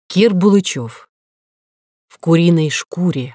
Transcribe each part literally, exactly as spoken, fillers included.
Кир Булычев. В куриной шкуре.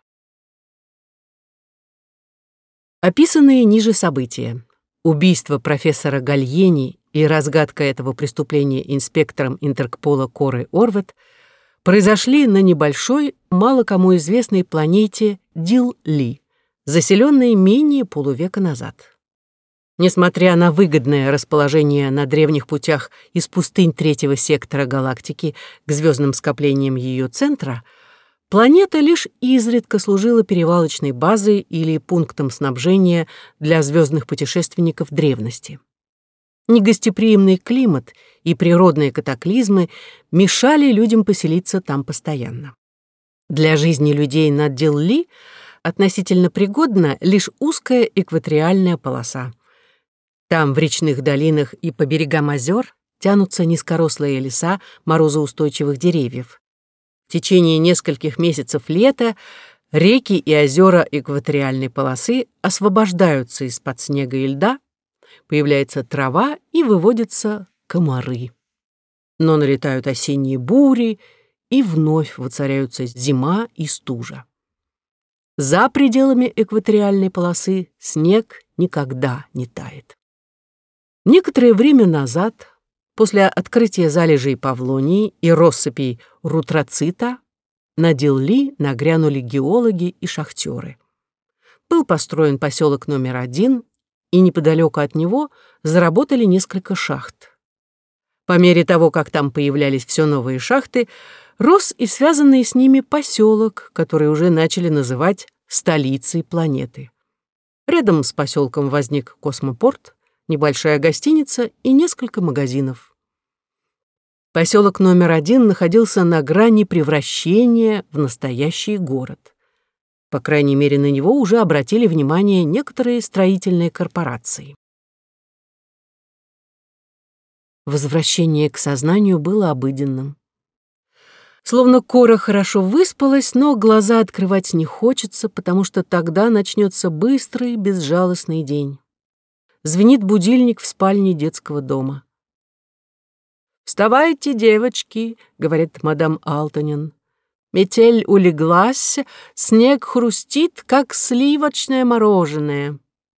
Описанные ниже события. Убийство профессора Гальени и разгадка этого преступления инспектором Интерпола Корой Орвет произошли на небольшой, мало кому известной планете Дил-Ли, заселенной менее полувека назад. Несмотря на выгодное расположение на древних путях из пустынь третьего сектора галактики к звездным скоплениям ее центра, планета лишь изредка служила перевалочной базой или пунктом снабжения для звездных путешественников древности. Негостеприимный климат и природные катаклизмы мешали людям поселиться там постоянно. Для жизни людей на Дил-Ли относительно пригодна лишь узкая экваториальная полоса. Там, в речных долинах и по берегам озер, тянутся низкорослые леса морозоустойчивых деревьев. В течение нескольких месяцев лета реки и озера экваториальной полосы освобождаются из-под снега и льда, появляется трава и выводятся комары. Но налетают осенние бури, и вновь воцаряются зима и стужа. За пределами экваториальной полосы снег никогда не тает. Некоторое время назад, после открытия залежей павлонии и россыпей рутроцита, на Дил-Ли нагрянули геологи и шахтеры. Был построен поселок номер один, и неподалеку от него заработали несколько шахт. По мере того, как там появлялись все новые шахты, рос и связанный с ними поселок, который уже начали называть столицей планеты. Рядом с поселком возник космопорт, небольшая гостиница и несколько магазинов. Поселок номер один находился на грани превращения в настоящий город. По крайней мере, на него уже обратили внимание некоторые строительные корпорации. Возвращение к сознанию было обыденным. Словно Кора хорошо выспалась, но глаза открывать не хочется, потому что тогда начнется быстрый, безжалостный день. Звенит будильник в спальне детского дома. «Вставайте, девочки», — говорит мадам Алтонен. «Метель улеглась, снег хрустит, как сливочное мороженое».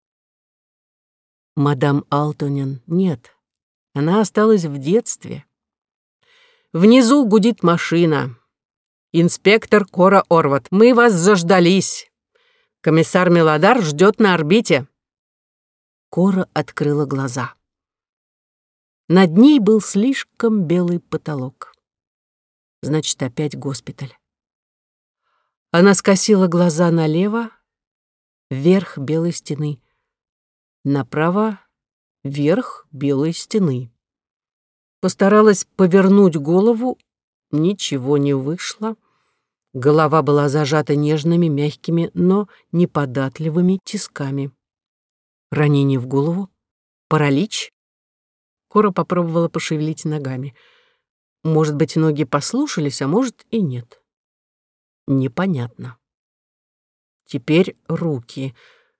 Мадам Алтонен нет, она осталась в детстве. Внизу гудит машина. «Инспектор Кора Орвет, мы вас заждались. Комиссар Мелодар ждет на орбите». Кора открыла глаза. Над ней был слишком белый потолок. Значит, опять госпиталь. Она скосила глаза налево, вверх белой стены. Направо — вверх белой стены. Постаралась повернуть голову, ничего не вышло. Голова была зажата нежными, мягкими, но неподатливыми тисками. Ранение в голову? Паралич? Кора попробовала пошевелить ногами. Может быть, ноги послушались, а может и нет. Непонятно. Теперь руки.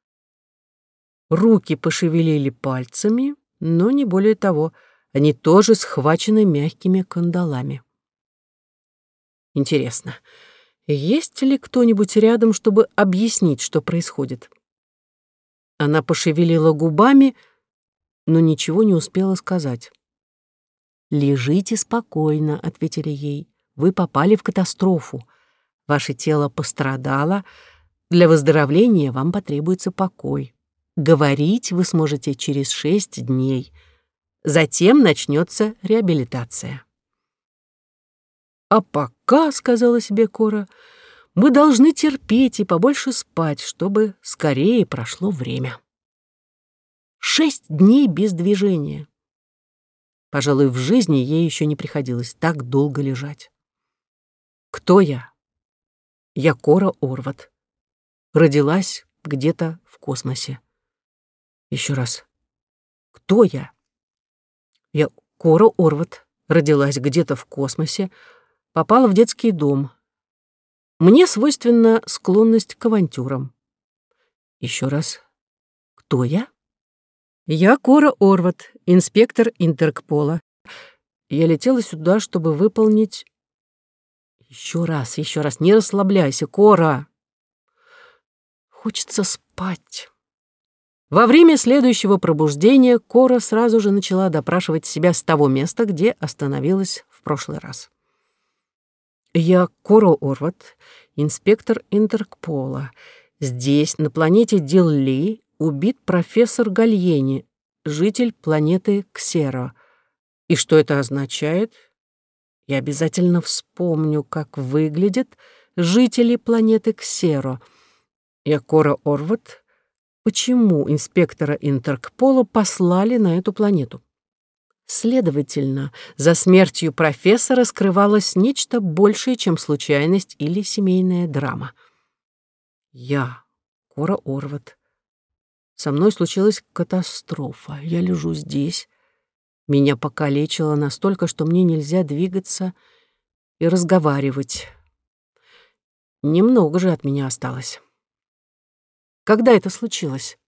Руки пошевелили пальцами, но не более того. Они тоже схвачены мягкими кандалами. Интересно, есть ли кто-нибудь рядом, чтобы объяснить, что происходит? Она пошевелила губами, но ничего не успела сказать. «Лежите спокойно», — ответили ей. «Вы попали в катастрофу. Ваше тело пострадало. Для выздоровления вам потребуется покой. Говорить вы сможете через шесть дней. Затем начнется реабилитация». «А пока, — сказала себе Кора, — мы должны терпеть и побольше спать, чтобы скорее прошло время». Шесть дней без движения. Пожалуй, в жизни ей еще не приходилось так долго лежать. Кто я? Я Кора Орвет. Родилась где-то в космосе. Еще раз. Кто я? Я Кора Орвет. Родилась где-то в космосе. Попала в детский дом. Мне свойственна склонность к авантюрам. Еще раз. Кто я? Я Кора Орвет, инспектор Интерпола. Я летела сюда, чтобы выполнить... Еще раз, еще раз, не расслабляйся, Кора. Хочется спать. Во время следующего пробуждения Кора сразу же начала допрашивать себя с того места, где остановилась в прошлый раз. «Я Кора Орват, инспектор Интерпола. Здесь, на планете Дилли, убит профессор Гальени, житель планеты Ксеро. И что это означает? Я обязательно вспомню, как выглядят жители планеты Ксеро. Я Кора Орват. Почему инспектора Интерпола послали на эту планету? Следовательно, за смертью профессора скрывалось нечто большее, чем случайность или семейная драма. Я, Кора Орват. Со мной случилась катастрофа. Я лежу здесь. Меня покалечило настолько, что мне нельзя двигаться и разговаривать. Немного же от меня осталось. Когда это случилось?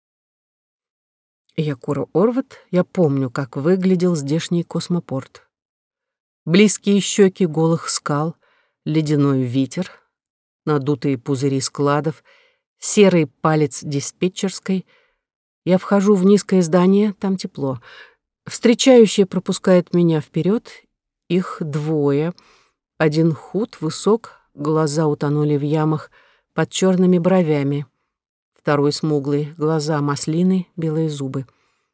Я Кора Орват, я помню, как выглядел здешний космопорт. Близкие щеки голых скал, ледяной ветер, надутые пузыри складов, серый палец диспетчерской. Я вхожу в низкое здание, там тепло. Встречающие пропускают меня вперед. Их двое. Один худ, высок, глаза утонули в ямах под черными бровями. Второй смуглый, глаза маслины, белые зубы.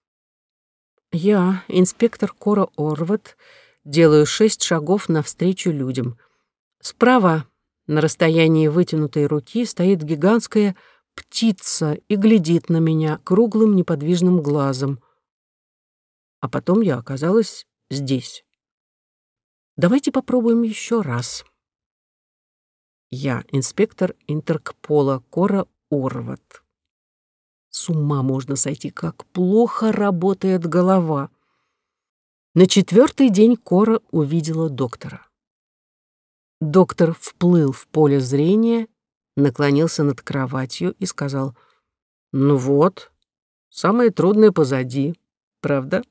Я, инспектор Кора Орват, делаю шесть шагов навстречу людям. Справа, на расстоянии вытянутой руки, стоит гигантская птица и глядит на меня круглым неподвижным глазом. А потом я оказалась здесь. Давайте попробуем еще раз. Я, инспектор Интерпола Кора Орват. С ума можно сойти, как плохо работает голова. На четвертый день Кора увидела доктора. Доктор вплыл в поле зрения, наклонился над кроватью и сказал: «Ну вот, самое трудное позади, правда?»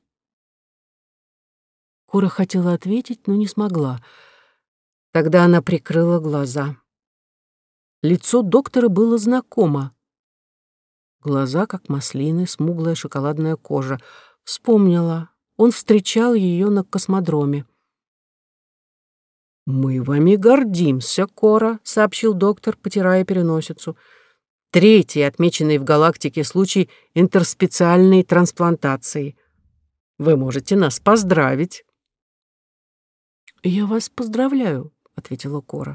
Кора хотела ответить, но не смогла. Тогда она прикрыла глаза. Лицо доктора было знакомо. Глаза, как маслины, смуглая шоколадная кожа. Вспомнила. Он встречал ее на космодроме. «Мы вами гордимся, Кора», — сообщил доктор, потирая переносицу. «Третий, отмеченный в галактике случай интерспециальной трансплантации. Вы можете нас поздравить». «Я вас поздравляю», — ответила Кора.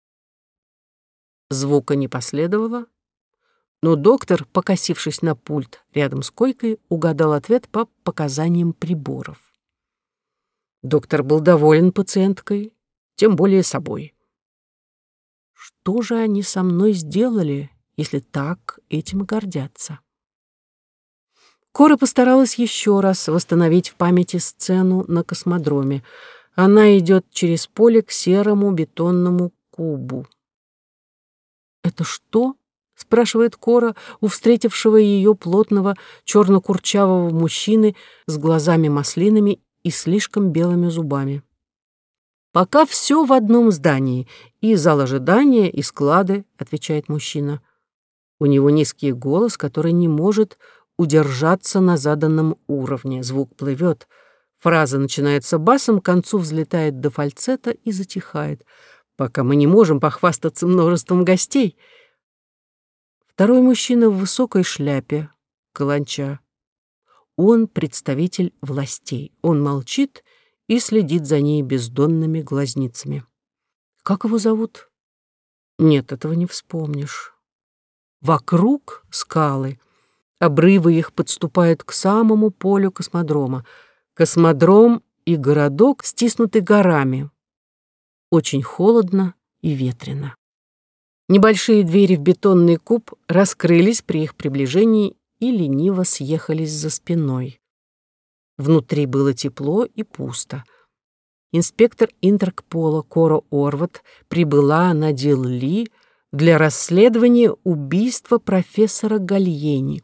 Звука не последовало, но доктор, покосившись на пульт рядом с койкой, угадал ответ по показаниям приборов. Доктор был доволен пациенткой, тем более собой. Что же они со мной сделали, если так этим гордятся? Кора постаралась еще раз восстановить в памяти сцену на космодроме. Она идет через поле к серому бетонному кубу. «Это что?» — спрашивает Кора у встретившего ее плотного черно-курчавого мужчины с глазами-маслинами и слишком белыми зубами. «Пока все в одном здании. И зал ожидания, и склады», — отвечает мужчина. У него низкий голос, который не может удержаться на заданном уровне. Звук плывет. Фраза начинается басом, к концу взлетает до фальцета и затихает. «Пока мы не можем похвастаться множеством гостей». Второй мужчина в высокой шляпе, каланча. Он представитель властей. Он молчит и следит за ней бездонными глазницами. Как его зовут? Нет, этого не вспомнишь. Вокруг скалы. Обрывы их подступают к самому полю космодрома. Космодром и городок стиснуты горами. Очень холодно и ветрено. Небольшие двери в бетонный куб раскрылись при их приближении и лениво съехались за спиной. Внутри было тепло и пусто. Инспектор Интерпола Кора Орват прибыла на Дилли для расследования убийства профессора Гальени.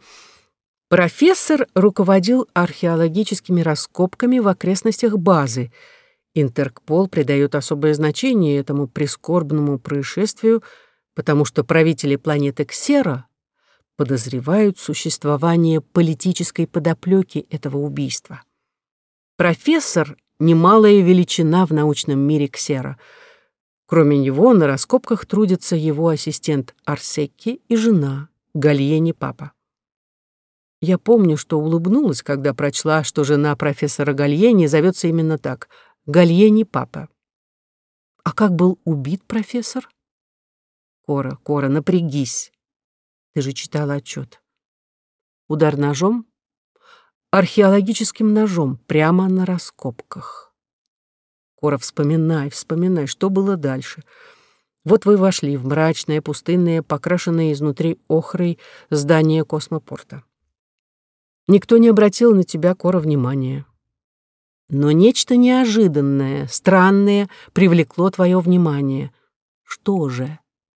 Профессор руководил археологическими раскопками в окрестностях базы. Интерпол придает особое значение этому прискорбному происшествию, потому что правители планеты Ксера подозревают существование политической подоплеки этого убийства. Профессор — немалая величина в научном мире Ксера. Кроме него на раскопках трудится его ассистент Арсекки и жена Гальени Папа. Я помню, что улыбнулась, когда прочла, что жена профессора Гальени зовется именно так — Гальени Папа. А как был убит профессор? Кора, Кора, напрягись. Ты же читала отчет. Удар ножом? Археологическим ножом, прямо на раскопках. Кора, вспоминай, вспоминай, что было дальше. Вот вы вошли в мрачное, пустынное, покрашенное изнутри охрой здание космопорта. Никто не обратил на тебя, Кора, внимания. Но нечто неожиданное, странное привлекло твое внимание. Что же?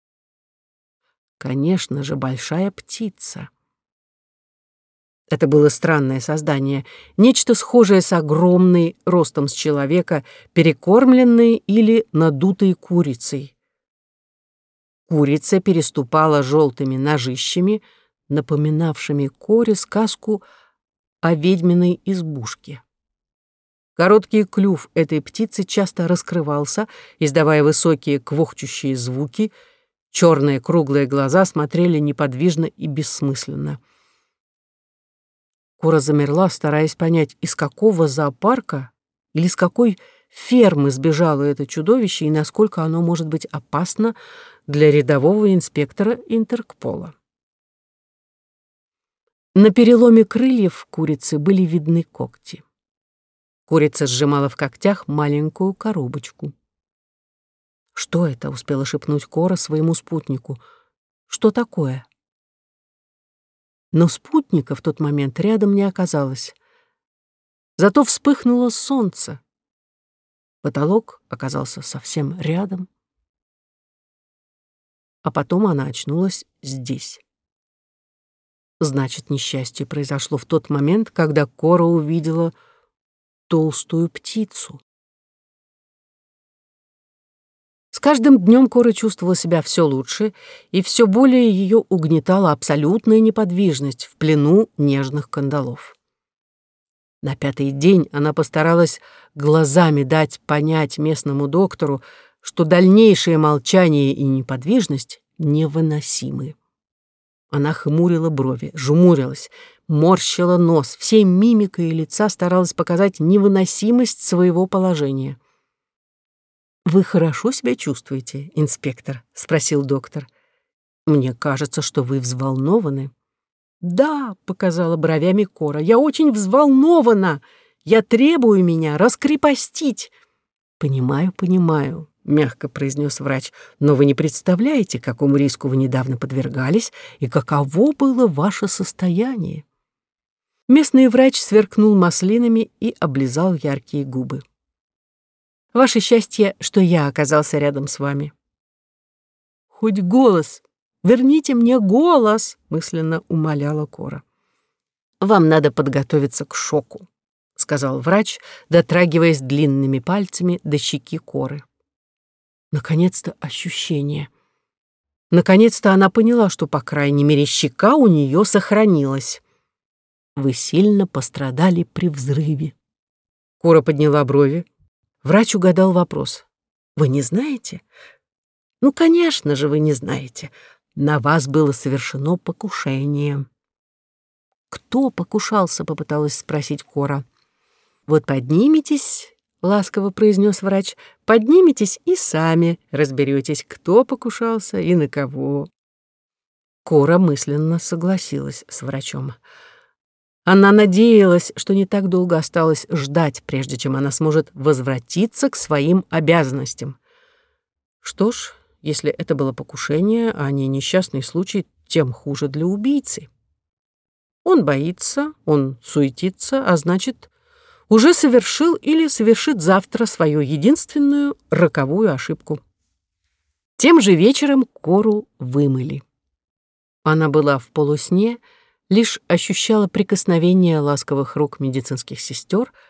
Конечно же, большая птица. Это было странное создание, нечто схожее с огромной, ростом с человека, перекормленной или надутой курицей. Курица переступала желтыми ножищами, напоминавшими Коре сказку о ведьминой избушке. Короткий клюв этой птицы часто раскрывался, издавая высокие квохчущие звуки. Черные круглые глаза смотрели неподвижно и бессмысленно. Кора замерла, стараясь понять, из какого зоопарка или с какой фермы сбежало это чудовище и насколько оно может быть опасно для рядового инспектора Интерпола. На переломе крыльев курицы были видны когти. Курица сжимала в когтях маленькую коробочку. «Что это?» — успела шепнуть Кора своему спутнику. «Что такое?» Но спутника в тот момент рядом не оказалось. Зато вспыхнуло солнце. Потолок оказался совсем рядом. А потом она очнулась здесь. Значит, несчастье произошло в тот момент, когда Кора увидела толстую птицу. С каждым днем Кора чувствовала себя все лучше, и все более ее угнетала абсолютная неподвижность в плену нежных кандалов. На пятый день она постаралась глазами дать понять местному доктору, что дальнейшее молчание и неподвижность невыносимы. Она хмурила брови, жмурилась, морщила нос, всей мимикой лица старалась показать невыносимость своего положения. «Вы хорошо себя чувствуете, инспектор?» — спросил доктор. «Мне кажется, что вы взволнованы». «Да», — показала бровями Кора, — «я очень взволнована. Я требую меня раскрепостить». «Понимаю, понимаю», — мягко произнес врач, «но вы не представляете, какому риску вы недавно подвергались и каково было ваше состояние». Местный врач сверкнул маслинами и облизал яркие губы. «Ваше счастье, что я оказался рядом с вами». «Хоть голос! Верните мне голос!» — мысленно умоляла Кора. «Вам надо подготовиться к шоку», — сказал врач, дотрагиваясь длинными пальцами до щеки Коры. Наконец-то ощущение. Наконец-то она поняла, что, по крайней мере, щека у нее сохранилась. «Вы сильно пострадали при взрыве». Кора подняла брови. Врач угадал вопрос. «Вы не знаете?» «Ну, конечно же, вы не знаете. На вас было совершено покушение». «Кто покушался?» — попыталась спросить Кора. «Вот подниметесь», — ласково произнес врач, — «подниметесь и сами разберетесь, кто покушался и на кого». Кора мысленно согласилась с врачом. Она надеялась, что не так долго осталось ждать, прежде чем она сможет возвратиться к своим обязанностям. Что ж, если это было покушение, а не несчастный случай, тем хуже для убийцы. Он боится, он суетится, а значит, уже совершил или совершит завтра свою единственную роковую ошибку. Тем же вечером Кору вымыли. Она была в полусне, лишь ощущала прикосновение ласковых рук медицинских сестер,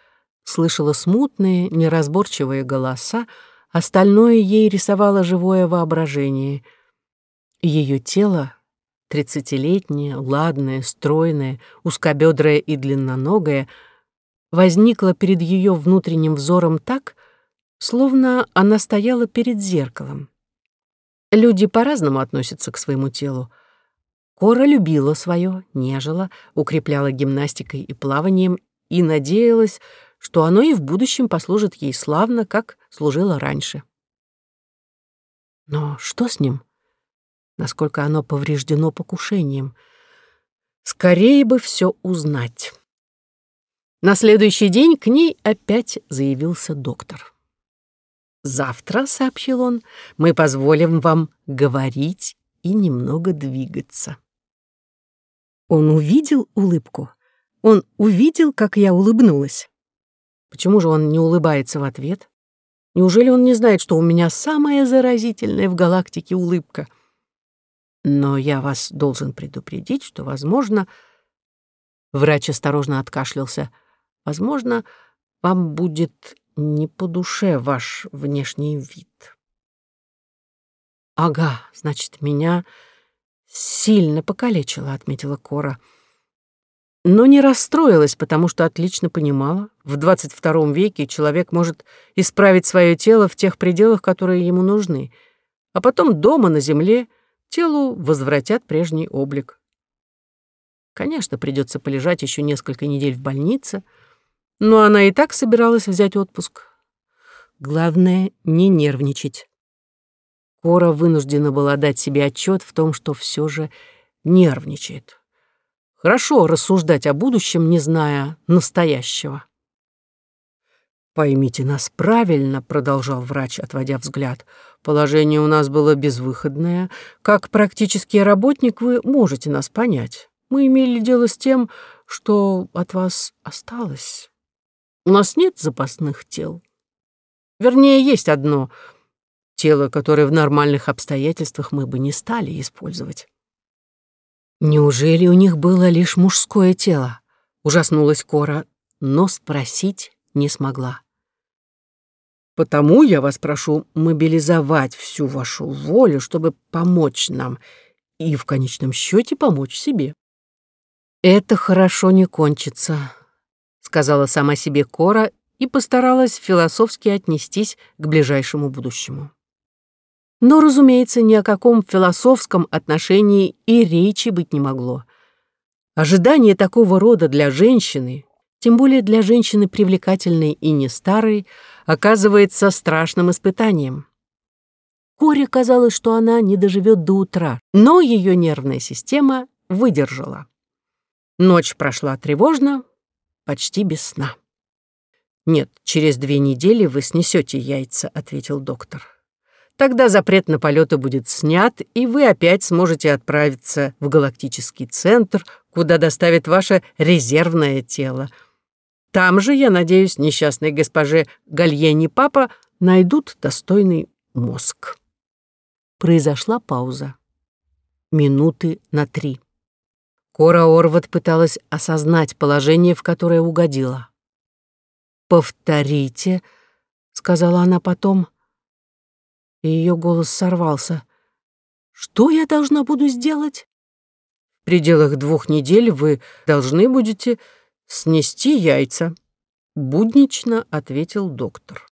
слышала смутные, неразборчивые голоса, остальное ей рисовало живое воображение. Ее тело, тридцатилетнее, ладное, стройное, узкобедрое и длинноногое, возникло перед ее внутренним взором так, словно она стояла перед зеркалом. Люди по-разному относятся к своему телу. Кора любила свое, нежила, укрепляла гимнастикой и плаванием и надеялась, что оно и в будущем послужит ей славно, как служило раньше. Но что с ним? Насколько оно повреждено покушением? Скорее бы все узнать. На следующий день к ней опять заявился доктор. «Завтра, — сообщил он, — мы позволим вам говорить и немного двигаться». Он увидел улыбку. Он увидел, как я улыбнулась. Почему же он не улыбается в ответ? Неужели он не знает, что у меня самая заразительная в галактике улыбка? Но я вас должен предупредить, что, возможно... Врач осторожно откашлялся. Возможно, вам будет не по душе ваш внешний вид. Ага, значит, меня сильно покалечило, отметила Кора. Но не расстроилась, потому что отлично понимала, в двадцать втором веке человек может исправить свое тело в тех пределах, которые ему нужны, а потом дома на земле телу возвратят прежний облик. Конечно, придется полежать еще несколько недель в больнице, но она и так собиралась взять отпуск. Главное — не нервничать. Кора вынуждена была дать себе отчет в том, что все же нервничает. Хорошо рассуждать о будущем, не зная настоящего. «Поймите нас правильно», — продолжал врач, отводя взгляд. «Положение у нас было безвыходное. Как практический работник вы можете нас понять. Мы имели дело с тем, что от вас осталось. У нас нет запасных тел. Вернее, есть одно тело, которое в нормальных обстоятельствах мы бы не стали использовать». «Неужели у них было лишь мужское тело?» — ужаснулась Кора, но спросить не смогла. «Потому я вас прошу мобилизовать всю вашу волю, чтобы помочь нам и в конечном счете помочь себе». «Это хорошо не кончится», — сказала сама себе Кора и постаралась философски отнестись к ближайшему будущему. Но, разумеется, ни о каком философском отношении и речи быть не могло. Ожидание такого рода для женщины, тем более для женщины привлекательной и не старой, оказывается страшным испытанием. Коре казалось, что она не доживет до утра, но ее нервная система выдержала. Ночь прошла тревожно, почти без сна. «Нет, через две недели вы снесете яйца», — ответил доктор. «Тогда запрет на полеты будет снят, и вы опять сможете отправиться в галактический центр, куда доставит ваше резервное тело. Там же, я надеюсь, несчастной госпоже Гальени папа найдут достойный мозг». Произошла пауза. Минуты на три. Кора Орват пыталась осознать положение, в которое угодила. «Повторите», — сказала она потом, и ее голос сорвался. «Что я должна буду сделать?» «В пределах двух недель вы должны будете снести яйца», — буднично ответил доктор.